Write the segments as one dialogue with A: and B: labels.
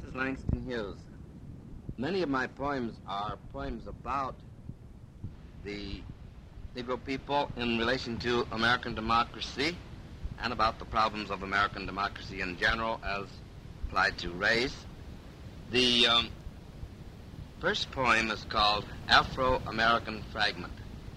A: is Langston Hughes. Many of my poems are poems about the Negro people in relation to American democracy and about the problems of American democracy in general as applied to race. The first poem is called Afro-American Fragment.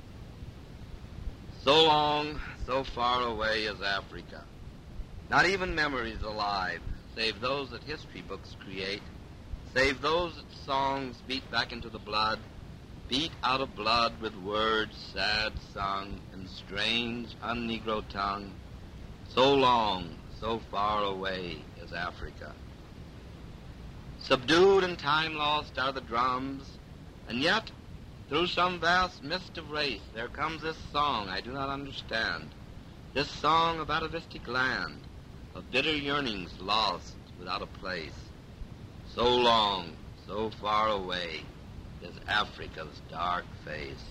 A: So long, so far away is Africa. Not even memories alive, save those that history books create, save those that songs beat back into the blood, beat out of blood with words sad sung in strange, un-Negro tongue. So long, so far away is Africa. Subdued and time-lost are the drums, and yet, through some vast mist of race, there comes this song I do not understand, this song of atavistic land, of bitter yearnings lost without a place. So long, so far away is Africa's dark face.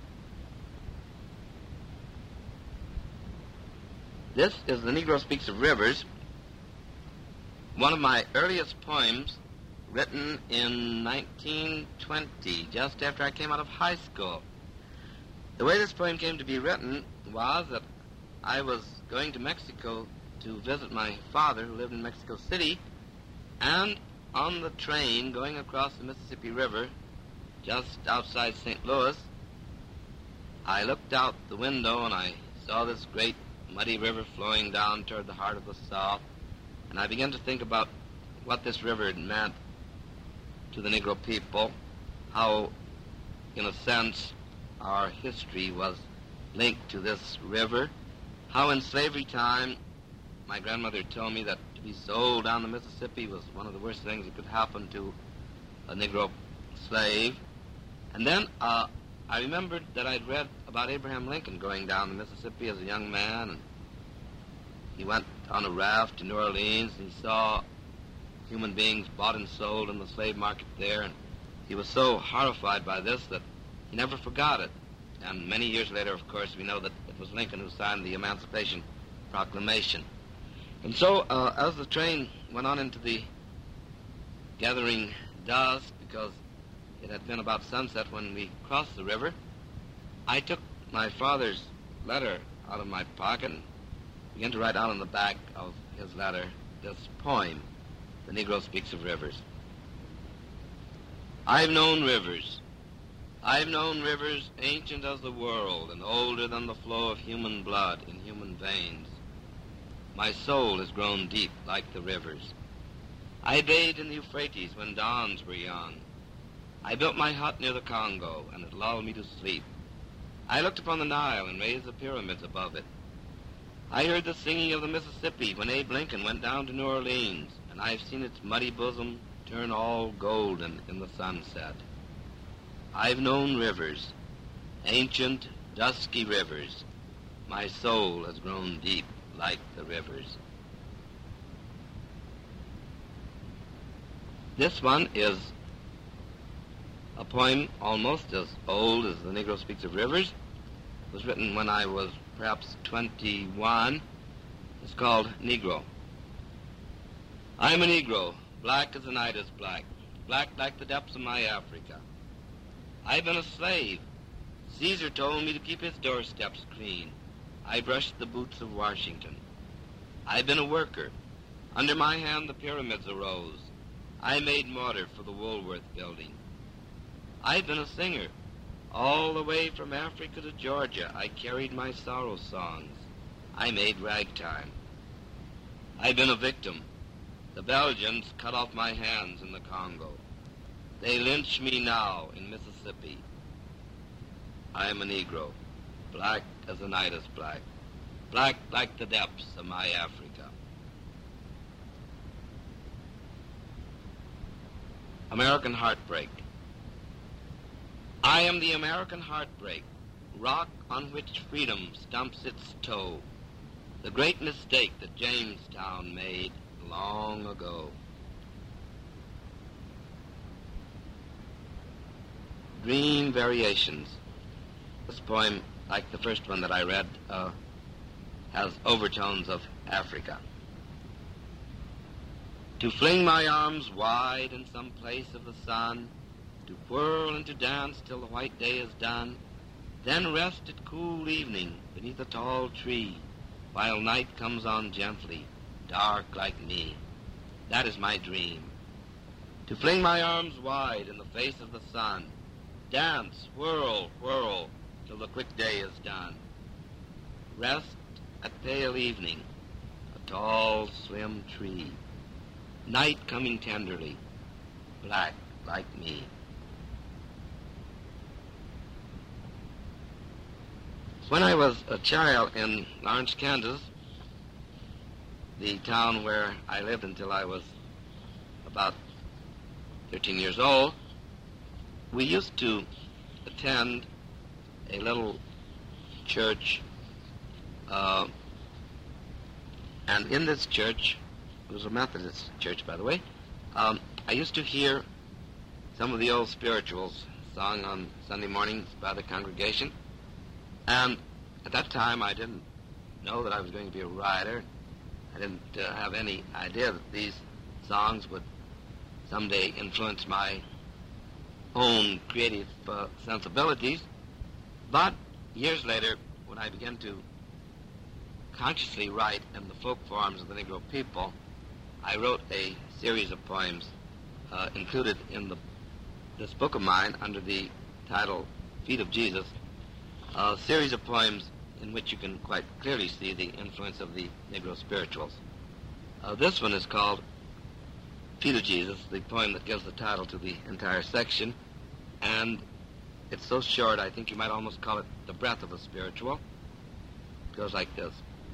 A: This is The Negro Speaks of Rivers, one of my earliest poems written in 1920, just after I came out of high school. The way this poem came to be written was that I was going to Mexico to visit my father, who lived in Mexico City, and on the train going across the Mississippi River, just outside St. Louis, I looked out the window and I saw this great muddy river flowing down toward the heart of the South, and I began to think about what this river had meant to the Negro people, how, in a sense, our history was linked to this river, how in slavery time my grandmother told me that to be sold down the Mississippi was one of the worst things that could happen to a Negro slave. And then I remembered that I'd read about Abraham Lincoln going down the Mississippi as a young man, and he went on a raft to New Orleans, and he saw human beings bought and sold in the slave market there, and he was so horrified by this that he never forgot it. And many years later, of course, we know that it was Lincoln who signed the Emancipation Proclamation. And so, as the train went on into the gathering dusk, because it had been about sunset when we crossed the river, I took my father's letter out of my pocket and began to write out on the back of his letter this poem, The Negro Speaks of Rivers. I've known rivers. I've known rivers ancient as the world and older than the flow of human blood in human veins. My soul has grown deep like the rivers. I bathed in the Euphrates when dawns were young. I built my hut near the Congo, and it lulled me to sleep. I looked upon the Nile and raised the pyramids above it. I heard the singing of the Mississippi when Abe Lincoln went down to New Orleans, and I've seen its muddy bosom turn all golden in the sunset. I've known rivers, ancient, dusky rivers. My soul has grown deep like the rivers. This one is a poem almost as old as The Negro Speaks of Rivers. It was written when I was perhaps 21. It's called Negro. I'm a Negro, black as the night is black, black like the depths of my Africa. I've been a slave. Caesar told me to keep his doorsteps clean. I brushed the boots of Washington. I've been a worker. Under my hand the pyramids arose. I made mortar for the Woolworth building. I've been a singer. All the way from Africa to Georgia, I carried my sorrow songs. I made ragtime. I've been a victim. The Belgians cut off my hands in the Congo. They lynch me now in Mississippi. I am a Negro, black as the night is black, black like the depths of my Africa. American Heartbreak. I am the American heartbreak, rock on which freedom stumps its toe, the great mistake that Jamestown made long ago. Dream Variations. This poem, like the first one that I read, has overtones of Africa. To fling my arms wide in some place of the sun, to whirl and to dance till the white day is done, then rest at cool evening beneath a tall tree, while night comes on gently, dark like me. That is my dream. To fling my arms wide in the face of the sun, dance, whirl, whirl, till the quick day is done. Rest at pale evening, a tall, slim tree, night coming tenderly, black like me. When I was a child in Lawrence, Kansas, the town where I lived until I was about 13 years old, we used to attend a little church, and in this church, it was a Methodist church, by the way, I used to hear some of the old spirituals sung on Sunday mornings by the congregation. And at that time, I didn't know that I was going to be a writer. I didn't have any idea that these songs would someday influence my own creative sensibilities. But years later, when I began to consciously write in the folk forms of the Negro people, I wrote a series of poems included in this book of mine under the title Feet of Jesus, a series of poems in which you can quite clearly see the influence of the Negro spirituals. This one is called Feet of Jesus, the poem that gives the title to the entire section, and it's so short I think you might almost call it the breath of a spiritual. It goes like this.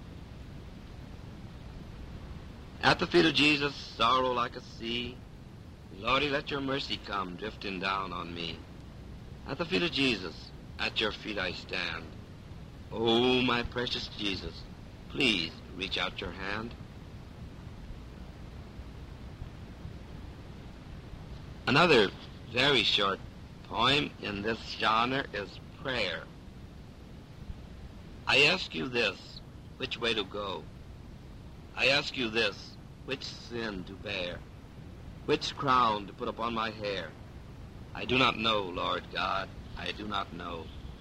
A: At the feet of Jesus, sorrow like a sea, Lordy, let your mercy come drifting down on me. At the feet of Jesus, at your feet I stand. Oh, my precious Jesus, please reach out your hand. Another very short poem in this genre is Prayer. I ask you this, which way to go? I ask you this, which sin to bear? Which crown to put upon my hair? I do not know, Lord God, I do not know.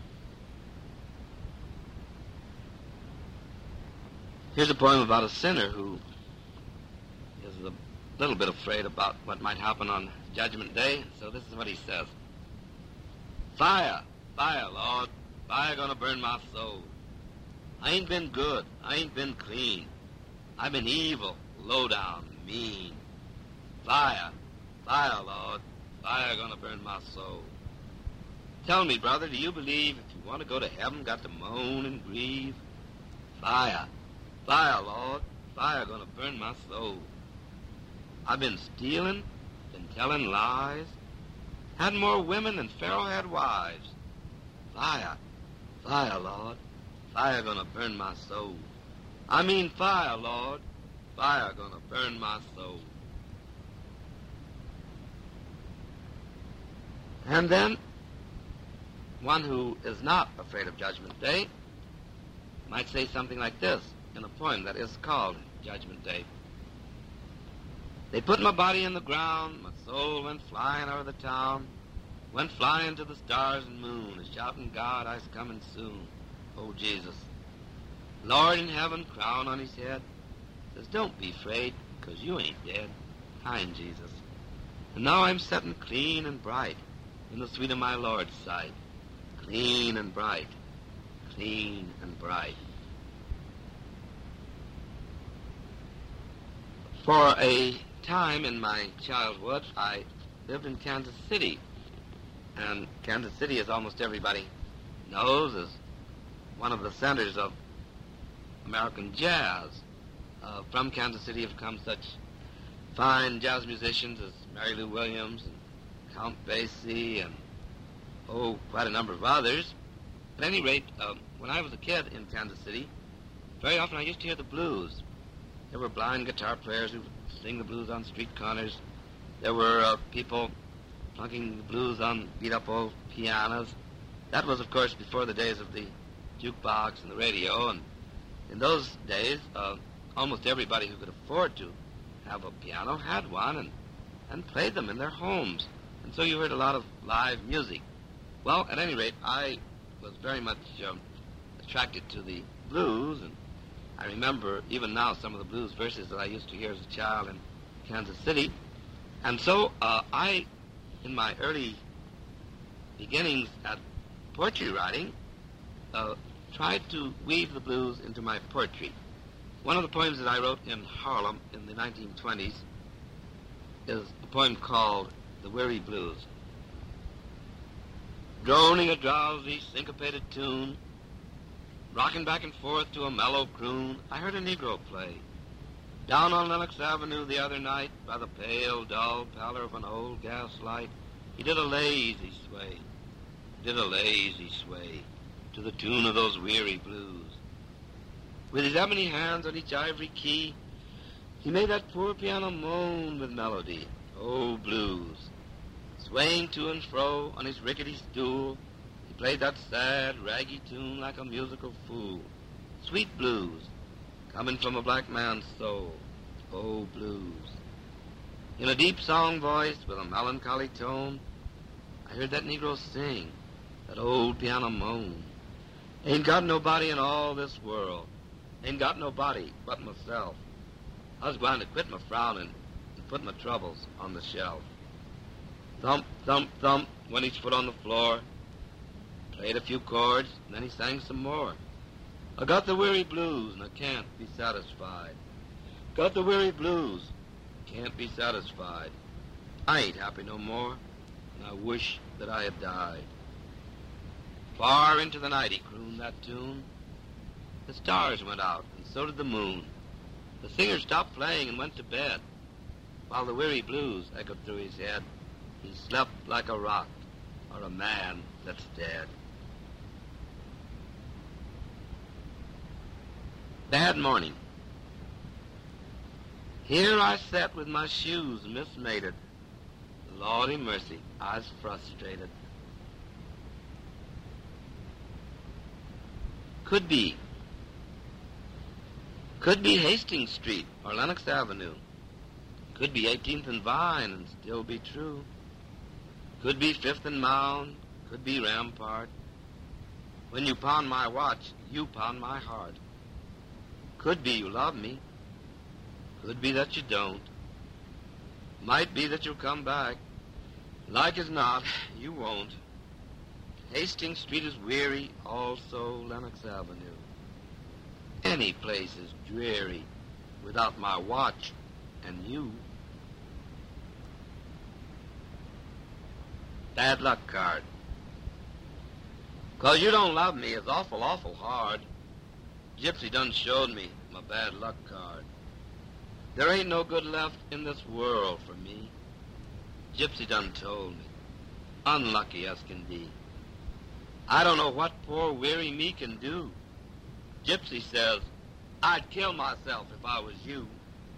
A: Here's a poem about a sinner who is a little bit afraid about what might happen on Judgment Day, so this is what he says. Fire, fire, Lord, fire gonna burn my soul. I ain't been good, I ain't been clean. I've been evil, low down, mean. Fire, fire, Lord, fire gonna burn my soul. Tell me, brother, do you believe if you want to go to heaven, got to moan and grieve? Fire, fire, Lord, fire gonna burn my soul. I've been stealing, been telling lies, had more women than Pharaoh had wives. Fire, fire, Lord, fire gonna burn my soul. I mean fire, Lord, fire gonna burn my soul. And then, one who is not afraid of Judgment Day might say something like this in a poem that is called Judgment Day. They put my body in the ground, my soul went flying over the town, went flying to the stars and moon, shouting, God, I's coming soon. Oh, Jesus. Lord in heaven, crown on his head, says, don't be afraid, 'cause you ain't dead. Kind Jesus. And now I'm setting clean and bright in the sweet of my Lord's sight. Clean and bright, clean and bright. For a time in my childhood, I lived in Kansas City. And Kansas City, as almost everybody knows, is one of the centers of American jazz. From Kansas City have come such fine jazz musicians as Mary Lou Williams and Count Basie and, quite a number of others. At any rate, when I was a kid in Kansas City, very often I used to hear the blues. There were blind guitar players who would sing the blues on street corners. There were people plunking the blues on beat-up old pianos. That was, of course, before the days of the jukebox and the radio, and in those days, almost everybody who could afford to have a piano had one and played them in their homes. And so you heard a lot of live music. Well, at any rate, I was very much attracted to the blues, and I remember even now some of the blues verses that I used to hear as a child in Kansas City. And so I, in my early beginnings at poetry writing, tried to weave the blues into my poetry. One of the poems that I wrote in Harlem in the 1920s is a poem called The Weary Blues. Droning a drowsy, syncopated tune, rocking back and forth to a mellow croon, I heard a Negro play. Down on Lenox Avenue the other night, by the pale, dull pallor of an old gas light, he did a lazy sway, to the tune of those weary blues. With his ebony hands on each ivory key, he made that poor piano moan with melody. Oh, blues. Swaying to and fro on his rickety stool, he played that sad, raggy tune like a musical fool. Sweet blues, coming from a black man's soul. Oh, blues. In a deep song voice with a melancholy tone, I heard that Negro sing, that old piano moan. Ain't got nobody in all this world. Ain't got nobody but myself. I was going to quit my frowning and put my troubles on the shelf. Thump, thump, thump, went each foot on the floor. Played a few chords, and then he sang some more. I got the weary blues, and I can't be satisfied. Got the weary blues, can't be satisfied. I ain't happy no more, and I wish that I had died. Far into the night he crooned that tune. The stars went out, and so did the moon. The singer stopped playing and went to bed, while the weary blues echoed through his head. He slept like a rock, or a man that's dead. Bad morning. Here I sat with my shoes mismated. Lordy mercy, I was frustrated. Could be Hastings Street or Lenox Avenue. Could be 18th and Vine and still be true. Could be 5th and Mound, could be Rampart. When you pawn my watch, you pawn my heart. Could be you love me. Could be that you don't. Might be that you'll come back. Like as not, you won't. Hastings Street is weary, also Lenox Avenue. Any place is dreary without my watch and you. Bad luck card. 'Cause you don't love me is awful, awful hard. Gypsy done showed me my bad luck card. There ain't no good left in this world for me. Gypsy done told me. Unlucky as can be. I don't know what poor weary me can do. Gypsy says, I'd kill myself if I was you.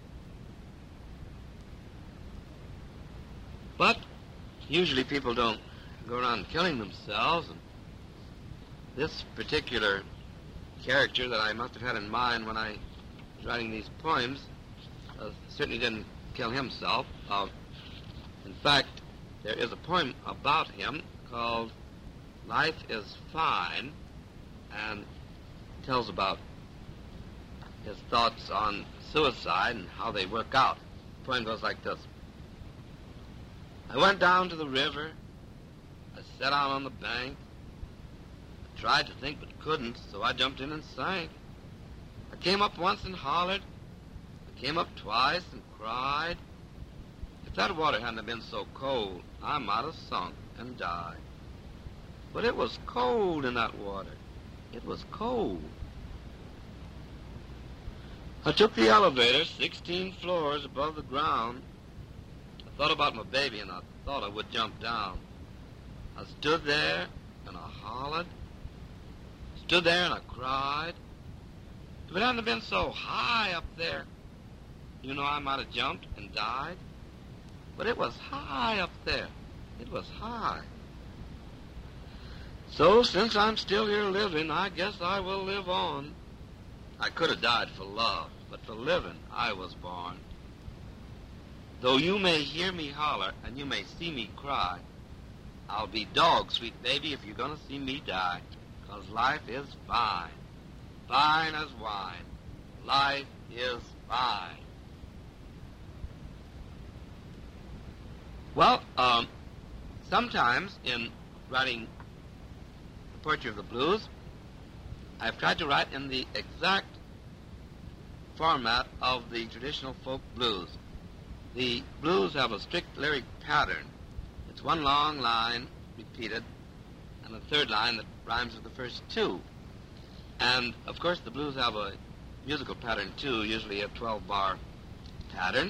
A: But usually people don't go around killing themselves, and this particular character that I must have had in mind when I was writing these poems certainly didn't kill himself. In fact, there is a poem about him called Life is Fine, and tells about his thoughts on suicide and how they work out. The poem goes like this. I went down to the river. I sat down on the bank. I tried to think but couldn't, so I jumped in and sank. I came up once and hollered. I came up twice and cried. If that water hadn't been so cold, I might have sunk and died. But it was cold in that water. It was cold. I took the elevator 16 floors above the ground. I thought about my baby, and I thought I would jump down. I stood there, and I hollered. Stood there, and I cried. If it hadn't been so high up there, you know, I might have jumped and died. But it was high up there. It was high. So, since I'm still here living, I guess I will live on. I could have died for love, but for living I was born. Though you may hear me holler and you may see me cry, I'll be dog, sweet baby, if you're gonna see me die. 'Cause life is fine, fine as wine. Life is fine. Well, sometimes in writing the poetry of the blues, I've tried to write in the exact format of the traditional folk blues. The blues have a strict lyric pattern. It's one long line repeated and a third line that rhymes with the first two. And, of course, the blues have a musical pattern, too, usually a 12-bar pattern.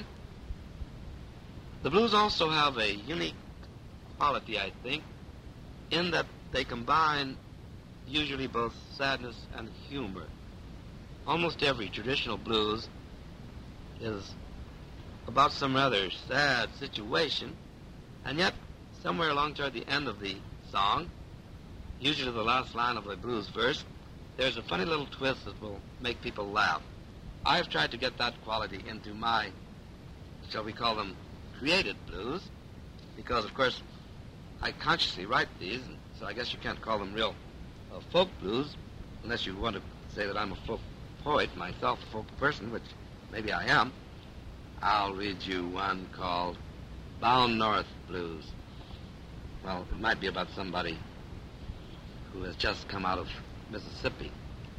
A: The blues also have a unique quality, I think, in that they combine usually both sadness and humor. Almost every traditional blues is about some rather sad situation, and yet somewhere along toward the end of the song, usually the last line of the blues verse, there's a funny little twist that will make people laugh. I've tried to get that quality into my, shall we call them, created blues, because, of course, I consciously write these, and so I guess you can't call them real folk blues, unless you want to say that I'm a folk poet myself, a folk person, which maybe I am. I'll read you one called Bound North Blues. Well, it might be about somebody who has just come out of Mississippi.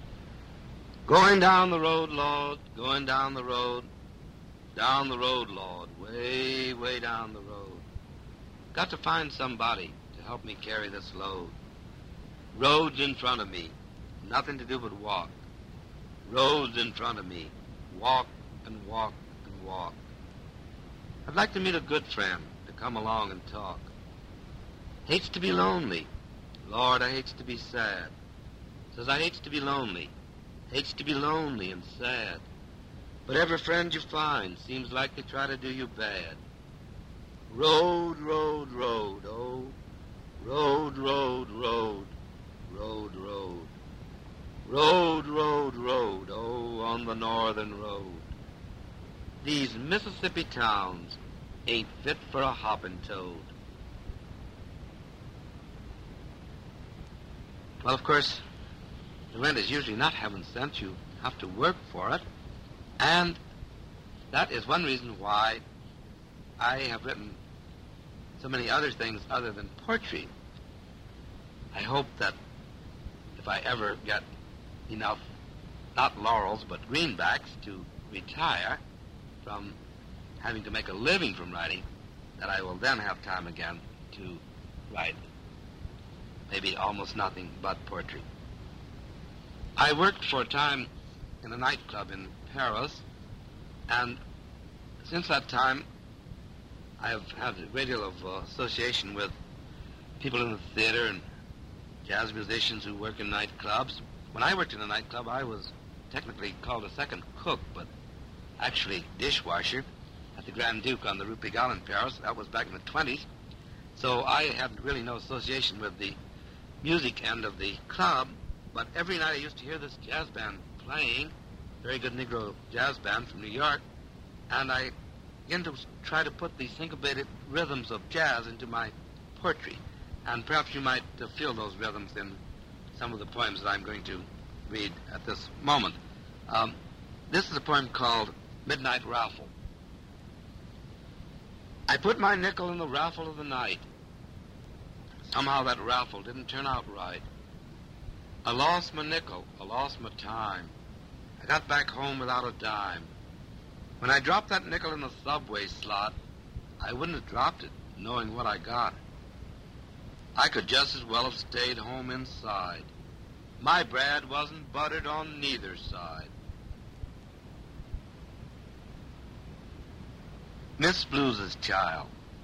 A: Going down the road, Lord, going down the road, Lord, way, way down the road. Got to find somebody to help me carry this load. Roads in front of me, nothing to do but walk. Roads in front of me, walk and walk and walk. I'd like to meet a good friend to come along and talk. Hates to be lonely. Lord, I hates to be sad. Says I hates to be lonely. Hates to be lonely and sad. But every friend you find seems like they try to do you bad. Road, road, road, oh, road, road, road, road, road. Road, road, road, oh, on the northern road. These Mississippi towns ain't fit for a hopping toad. Well, of course, the rent is usually not heaven sent. You have to work for it. And that is one reason why I have written so many other things other than poetry. I hope that if I ever get enough, not laurels, but greenbacks to retire from having to make a living from writing, that I will then have time again to write maybe almost nothing but poetry. I worked for a time in a nightclub in Paris, and since that time I have had a great deal of association with people in the theater and jazz musicians who work in nightclubs. When I worked in a nightclub, I was technically called a second cook, but actually dishwasher at the Grand Duke on the Rue Pigalle in Paris. That was back in the 20s. So I had really no association with the music end of the club, but every night I used to hear this jazz band playing, very good Negro jazz band from New York, and I began to try to put the syncopated rhythms of jazz into my poetry. And perhaps you might feel those rhythms in some of the poems that I'm going to read at this moment. This is a poem called Midnight Raffle. I put my nickel in the raffle of the night. Somehow that raffle didn't turn out right. I lost my nickel, I lost my time. I got back home without a dime. When I dropped that nickel in the subway slot, I wouldn't have dropped it, knowing what I got. I could just as well have stayed home inside. My bread wasn't buttered on neither side. Miss Blues's Child.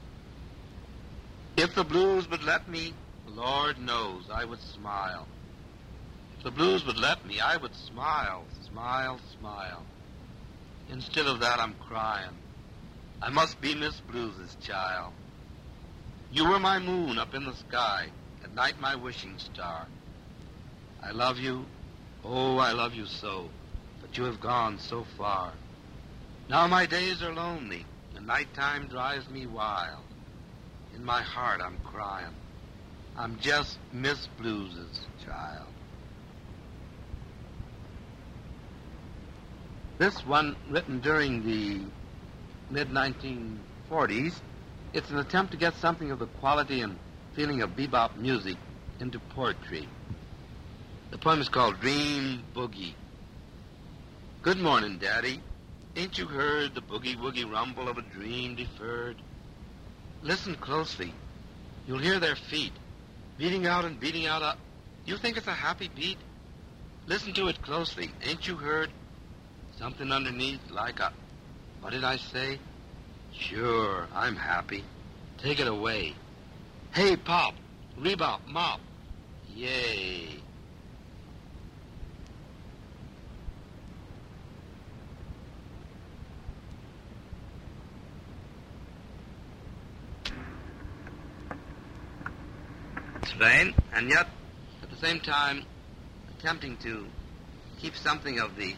A: If the blues would let me, Lord knows I would smile. If the blues would let me, I would smile, smile, smile. Instead of that, I'm crying. I must be Miss Blues's child. You were my moon up in the sky, at night my wishing star. I love you, oh, I love you so, but you have gone so far. Now my days are lonely, and
B: nighttime drives me wild. In my heart I'm crying. I'm just Miss Blues's child. This one, written during the mid-1940s, it's an attempt to get something of the quality and feeling of bebop music into poetry. The poem is called Dream Boogie. Good morning, Daddy. Ain't you heard the boogie-woogie rumble of a dream deferred? Listen closely. You'll hear their feet, beating out and beating out. You think it's a happy beat? Listen to it closely. Ain't you heard something underneath like a... What did I say? Sure, I'm happy. Take it away. Hey, Pop, rebop, mop. Yay. Vain, and yet, at the same time, attempting to keep something of the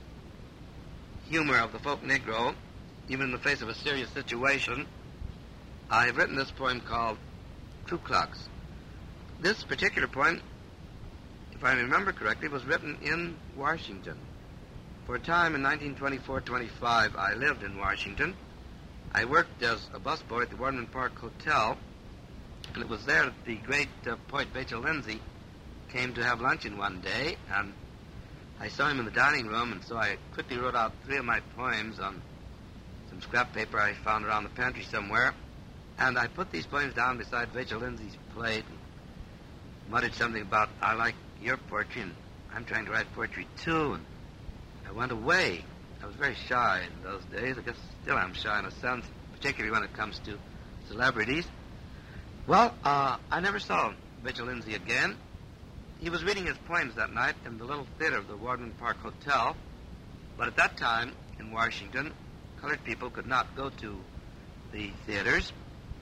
B: humor of the folk Negro, even in the face of a serious situation. I've written this poem called Ku Klux. This particular poem, if I remember correctly, was written in Washington. For a time in 1924-25, I lived in Washington. I worked as a busboy at the Warden Park Hotel, and it was there that the great poet Vachel Lindsay came to have luncheon one day, and I saw him in the dining room, and so I quickly wrote out 3 of my poems on some scrap paper I found around the pantry somewhere, and I put these poems down beside Vachel Lindsay's plate and muttered something about, I like your poetry, and I'm trying to write poetry too, and I went away. I was very shy in those days. I guess still I'm shy in a sense, particularly when it comes to celebrities. Well, I never saw Vachel Lindsay again. He was reading his poems that night in the little theater of the Warden Park Hotel, but at that time in Washington, colored people could not go to the theaters.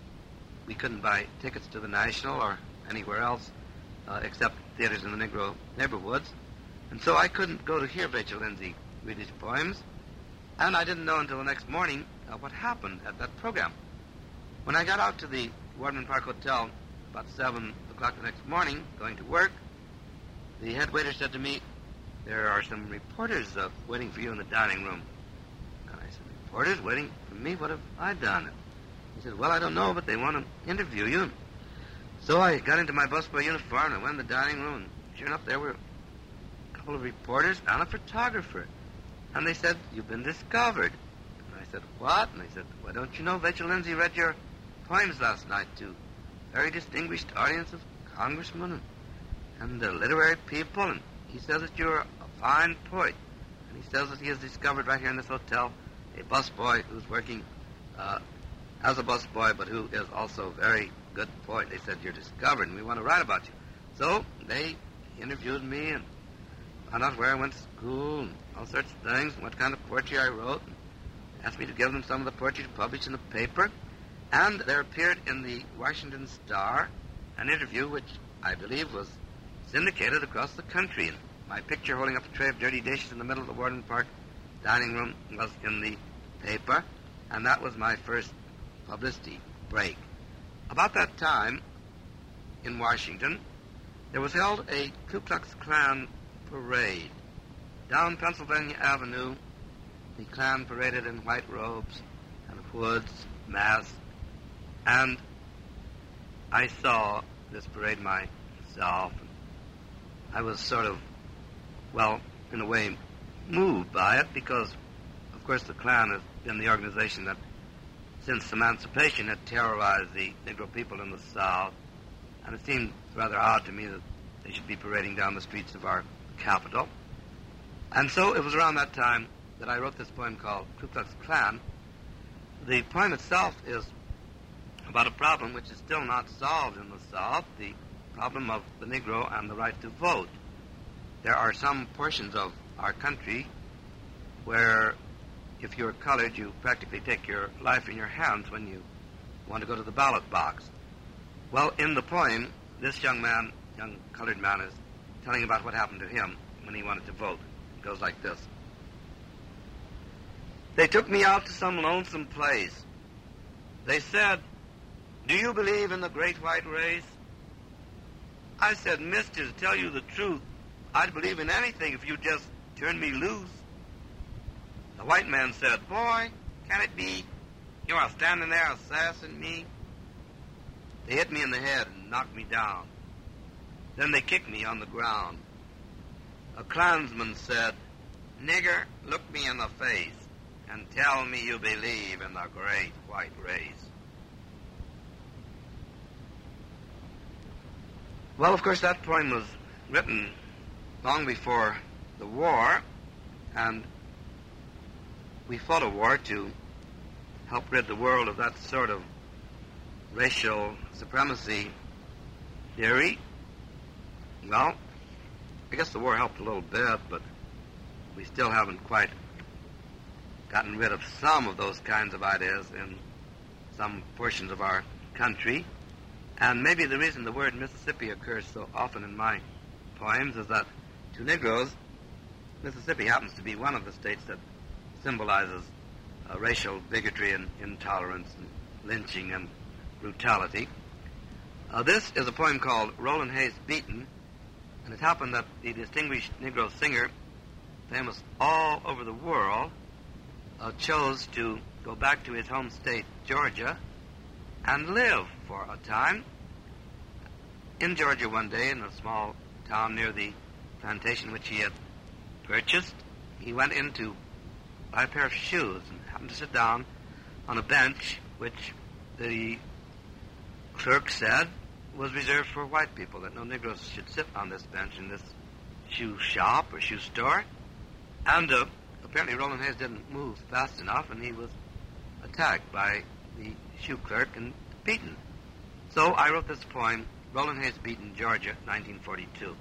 B: We couldn't buy tickets to the National or anywhere else except theaters in the Negro neighborhoods, and so I couldn't go to hear Vachel Lindsay read his poems, and I didn't know until the next morning what happened at that program. When I got out to the Warden Park Hotel about 7 o'clock the next morning, going to work, the head waiter said to me, there are some reporters waiting for you in the dining room. And I said, reporters waiting for me? What have I done? He said, well, I don't know, but they want to interview you. So I got into my busboy uniform and I went in the dining room, and sure enough, there were a couple of reporters and a photographer. And they said, you've been discovered. And I said, what? And they said, well, don't you know Vachel Lindsay read your poems last night to a very distinguished audience of congressmen and literary people, and he says that you're a fine poet, and he says that he has discovered right here in this hotel a busboy who's working as a busboy, but who is also a very good poet. They said, you're discovered, and we want to write about you. So they interviewed me and found out where I went to school and all sorts of things, and what kind of poetry I wrote, and asked me to give them some of the poetry to publish in the paper. And there appeared in the Washington Star an interview which I believe was syndicated across the country. And my picture holding up a tray of dirty dishes in the middle of the Warden Park dining room was in the paper, and that was my first publicity break. About that time, in Washington, there was held a Ku Klux Klan parade. Down Pennsylvania Avenue, the Klan paraded in white robes and hoods, masks, and I saw this parade myself. I was sort of, well, in a way, moved by it because, of course, the Klan has been the organization that, since emancipation, had terrorized the Negro people in the South, and it seemed rather odd to me that they should be parading down the streets of our capital. And so it was around that time that I wrote this poem called Ku Klux Klan. The poem itself is about a problem which is still not solved in the South, the problem of the Negro and the right to vote. There are some portions of our country where, if you're colored, you practically take your life in your hands when you want to go to the ballot box. Well, in the poem, this young colored man, is telling about what happened to him when he wanted to vote. It goes like this. They took me out to some lonesome place They said, "Do you believe in the great white race?" I said, "Mister, to tell you the truth, I'd believe in anything if you'd just turn me loose." The white man said, "Boy, can it be? You are standing there assassing me?" They hit me in the head and knocked me down. Then they kicked me on the ground. A Klansman said, "Nigger, look me in the face and tell me you believe in the great white race." Well, of course, that poem was written long before the war, and we fought a war to help rid the world of that sort of racial supremacy theory. Well, I guess the war helped a little bit, but we still haven't quite gotten rid of some of those kinds of ideas in some portions of our country. And maybe the reason the word Mississippi occurs so often in my poems is that to Negroes, Mississippi happens to be one of the states that symbolizes racial bigotry and intolerance and lynching and brutality. This is a poem called Roland Hayes Beaton, and it happened that the distinguished Negro singer, famous all over the world, chose to go back to his home state, Georgia, and live for a time in Georgia one day in a small town near the plantation which he had purchased. He went in to buy a pair of shoes and happened to sit down on a bench which the clerk said was reserved for white people, that no Negroes should sit on this bench in this shoe shop or shoe store. And apparently Roland Hayes didn't move fast enough, and he was attacked by the shoe clerk and beaten. So I wrote this poem, Roland Hayes Beaton, Georgia, 1942.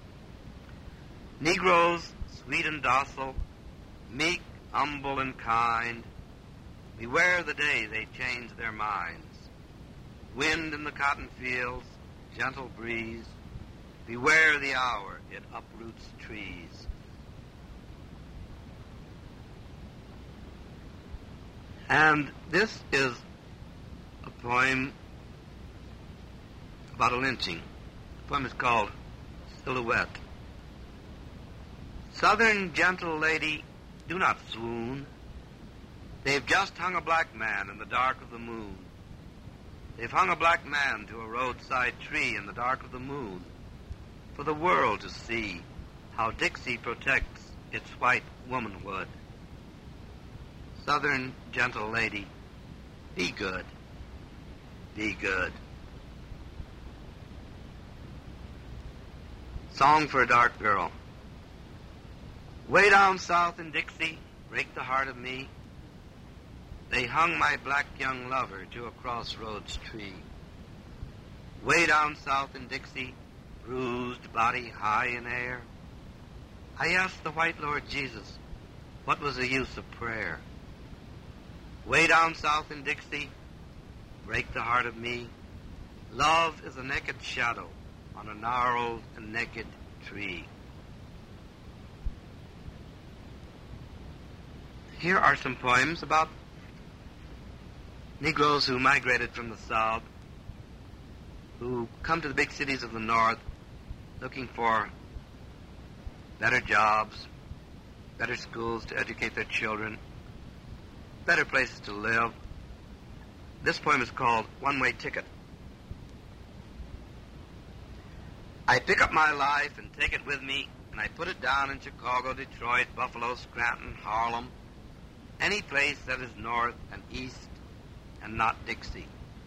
B: Negroes, sweet and docile, meek, humble, and kind, beware the day they change their minds. Wind in the cotton fields, gentle breeze, beware the hour it uproots trees. And this is a poem about a lynching. The poem is called Silhouette. Southern gentle lady, do not swoon. They've just hung a black man in the dark of the moon. They've hung a black man to a roadside tree in the dark of the moon for the world to see how Dixie protects its white womanhood. Southern gentle lady, be good, be good. Song for a Dark Girl. Way down south in Dixie, break the heart of me. They hung my black young lover to a crossroads tree. Way down south in Dixie, bruised body high in air. I asked the white Lord Jesus, what was the use of prayer? Way down south in Dixie, break the heart of me. Love is a naked shadow on a gnarled and naked tree. Here are some poems about Negroes who migrated from the South, who come to the big cities of the North looking for better jobs, better schools to educate their children, better places to live. This poem is called One-Way Ticket. I pick up my life and take it with me, and I put it down in Chicago, Detroit, Buffalo, Scranton, Harlem, any place that is north and east and not Dixie.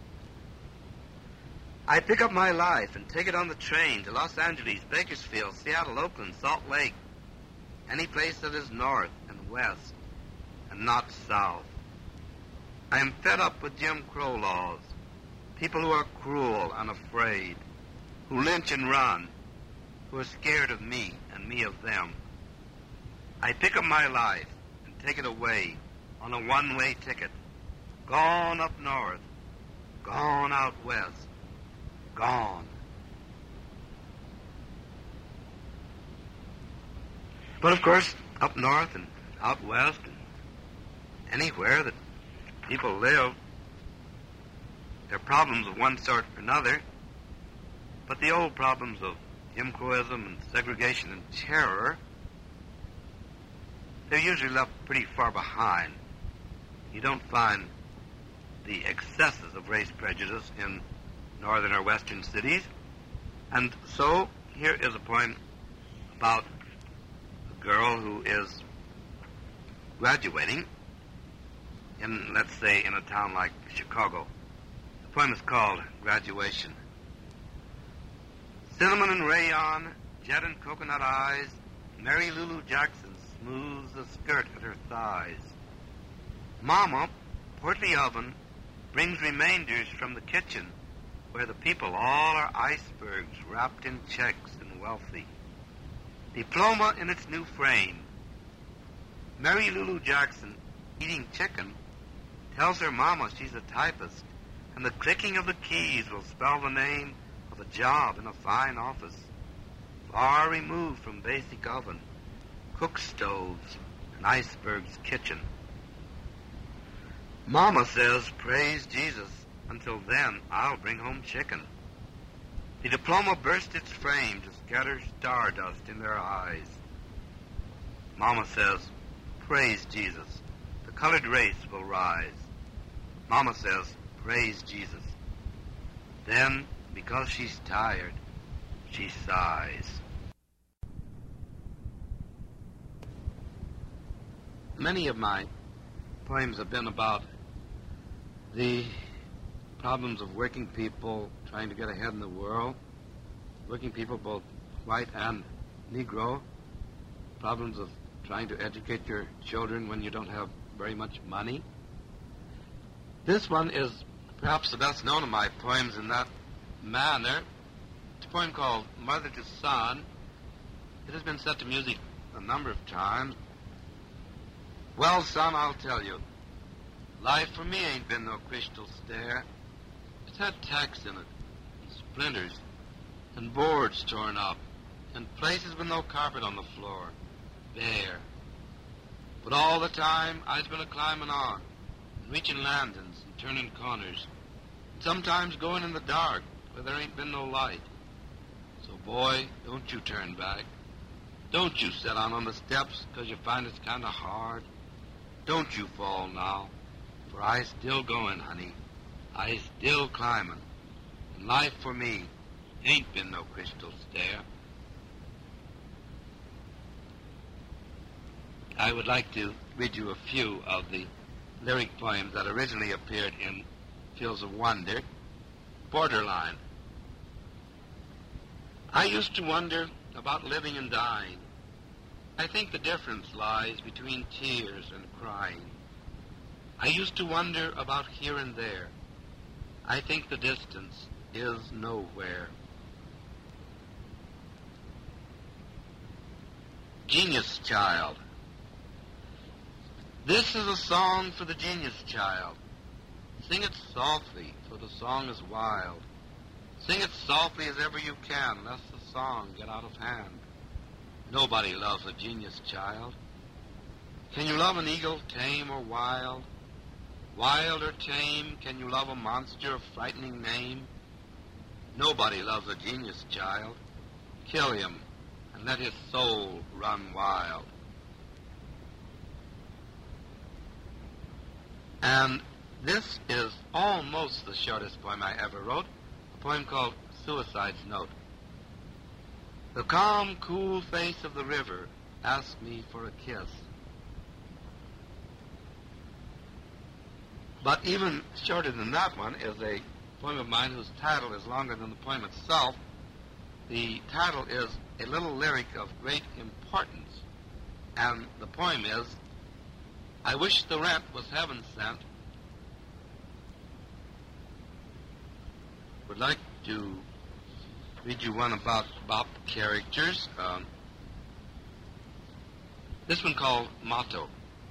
B: I pick up my life and take it on the train to Los Angeles, Bakersfield, Seattle, Oakland, Salt Lake, any place that is north and west and not south. I am fed up with Jim Crow laws, people who are cruel and afraid, who lynch and run, who are scared of me and me of them. I pick up my life and take it away on a one-way ticket, gone up north, gone out west, gone. But of course, up north and out west and anywhere that people live, They're problems of one sort or another, but the old problems of Jim Crowism and segregation and terror, they're usually left pretty far behind. You don't find the excesses of race prejudice in northern or western cities. And so here is a poem about a girl who is graduating in, let's say, in a town like Chicago. The poem is called Graduation. Cinnamon and rayon, jet and coconut eyes, Mary Lulu Jackson smooths the skirt at her thighs. Mama, portly oven, brings remainders from the kitchen, where the people all are icebergs wrapped in checks and wealthy. Diploma in its new frame. Mary Lulu Jackson, eating chicken, tells her mama she's a typist, and the clicking of the keys will spell the name of a job in a fine office, far removed from basic oven, cook stoves, and iceberg's kitchen. Mama says, praise Jesus, until then I'll bring home chicken. The diploma burst its frame to scatter stardust in their eyes. Mama says, praise Jesus, the colored race will rise. Mama says, praise Jesus. Then, because she's tired, she sighs. Many of my poems have been about the problems of working people trying to get ahead in the world, working people both white and Negro, problems of trying to educate your children when you don't have very much money. This one is perhaps the best known of my poems in that manner. It's a poem called Mother to Son. It has been set to music a number of times. Well, son, I'll tell you, life for me ain't been no crystal stair. It's had tacks in it, and splinters, and boards torn up, and places with no carpet on the floor, bare. But all the time, I've been a-climbing on, and reaching landings and turning corners, and sometimes going in the dark where there ain't been no light. So, boy, don't you turn back. Don't you set on the steps 'cause you find it's kind of hard. Don't you fall now, for I still going, honey. I still climbing. And life for me ain't been no crystal stair. I would like to read you a few of the lyric poems that originally appeared in Fields of Wonder. Borderline. I used to wonder about living and dying. I think the difference lies between tears and crying. I used to wonder about here and there. I think the distance is nowhere. Genius Child. This is a song for the genius child. Sing it softly, for the song is wild. Sing it softly as ever you can, lest the song get out of hand. Nobody loves a genius child. Can you love an eagle, tame or wild? Wild or tame, can you love a monster of frightening name? Nobody loves a genius child. Kill him, and let his soul run wild. And this is almost the shortest poem I ever wrote, a poem called Suicide's Note. The calm, cool face of the river asked me for a kiss. But even shorter than that one is a poem of mine whose title is longer than the poem itself. The title is a little lyric of great importance, and the poem is, I wish the rent was heaven sent. Would like to read you one about characters. This one called Motto.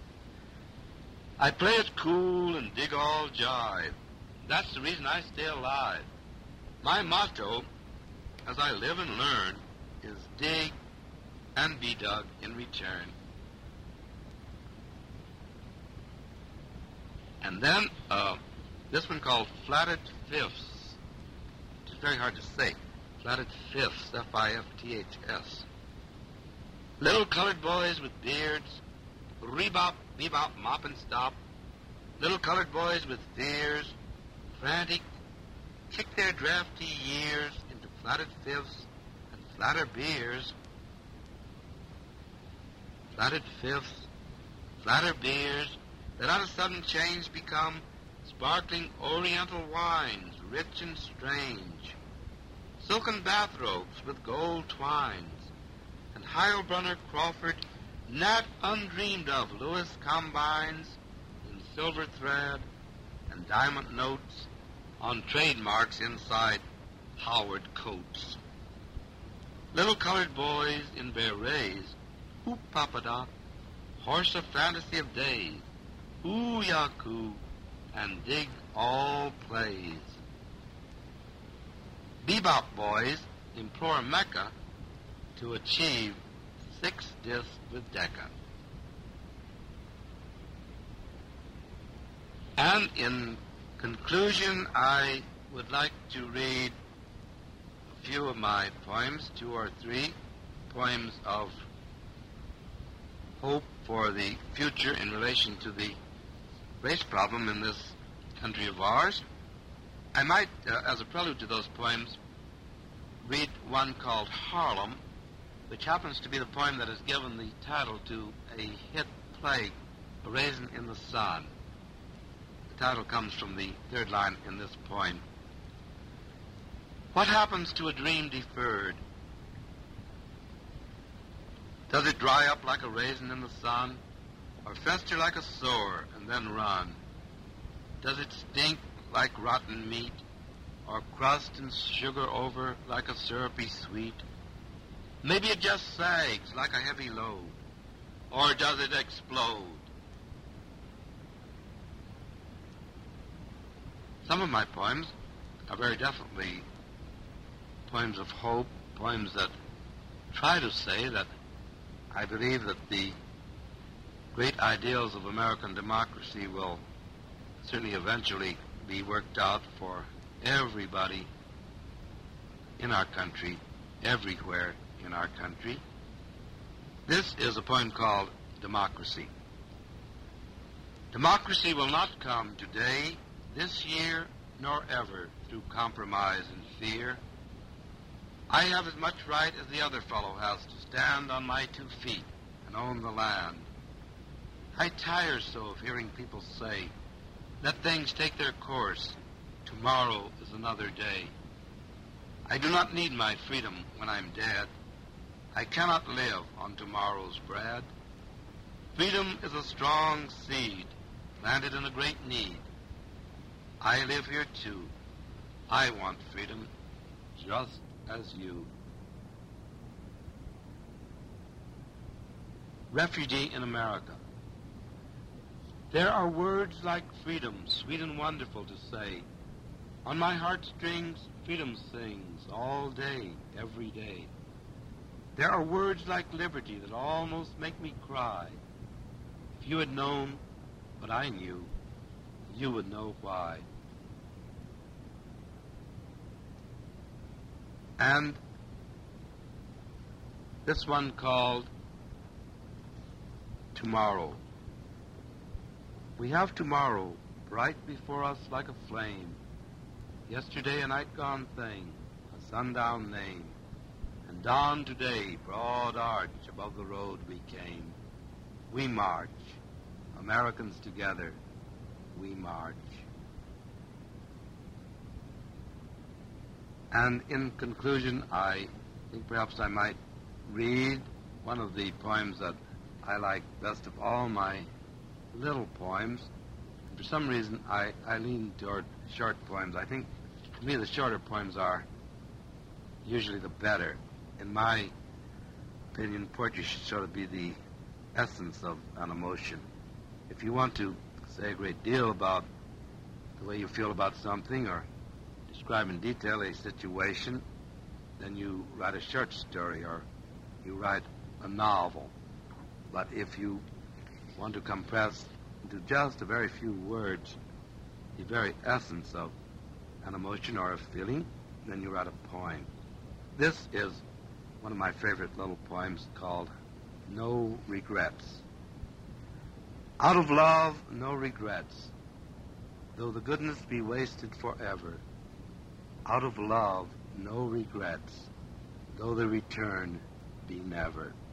B: I play it cool and dig all jive. That's the reason I stay alive. My motto, as I live and learn, is dig and be dug in return. And then This one called Flatted Fifths. It's very hard to say. Flatted Fifths, F-I-F-T-H-S. Little colored boys with beards, rebop, bebop, mop and stop. Little colored boys with fears, frantic, kick their drafty years into flatted fifths and flatter beers. Flatted fifths, flatter beers, that on a sudden change become sparkling oriental wines, rich and strange, silken bathrobes with gold twines, and Heilbronner Crawford, not undreamed of Lewis combines in silver thread and diamond notes on trademarks inside Howard coats. Little colored boys in berets, hoop papa-da, horse a fantasy of days, ooh-ya-coo, and dig all plays. Bebop boys implore Mecca to achieve 6 discs with Decca. And in conclusion, I would like to read a few of my poems, 2 or 3 poems of hope for the future in relation to the race problem in this country of ours. I might, as a prelude to those poems, read one called Harlem, which happens to be the poem that has given the title to a hit play, A Raisin in the Sun. The title comes from the 3rd line in this poem. What happens to a dream deferred? Does it dry up like a raisin in the sun, or fester like a sore and then run? Does it stink like rotten meat, or crust and sugar over like a syrupy sweet? Maybe it just sags like a heavy load, or does it explode? Some of my poems are very definitely poems of hope, poems that try to say that I believe that the great ideals of American democracy will certainly eventually be worked out for everybody in our country, everywhere in our country. This is a poem called Democracy. Democracy will not come today, this year, nor ever through compromise and fear. I have as much right as the other fellow has to stand on my 2 feet and own the land. I tire so of hearing people say, let things take their course. Tomorrow is another day. I do not need my freedom when I'm dead. I cannot live on tomorrow's bread. Freedom is a strong seed planted in a great need. I live here too. I want freedom just as you. Refugee in America. There are words like freedom, sweet and wonderful to say. On my heartstrings, freedom sings all day, every day. There are words like liberty that almost make me cry. If you had known what I knew, you would know why. And this one called Tomorrow. We have tomorrow bright before us like a flame, yesterday a night-gone thing, a sundown name, and dawn today, broad arch above the road we came. We march, Americans together, we march. And in conclusion, I think perhaps I might read one of the poems that I like best of all my little poems. For some reason, I lean toward short poems. I think, to me, the shorter poems are usually the better. In my opinion, poetry should sort of be the essence of an emotion. If you want to say a great deal about the way you feel about something or describe in detail a situation, then you write a short story or you write a novel. But if you want to compress into just a very few words the very essence of an emotion or a feeling, then you write a poem. This is one of my favorite little poems called No Regrets. Out of love, no regrets, though the goodness be wasted forever. Out of love, no regrets, though the return be never.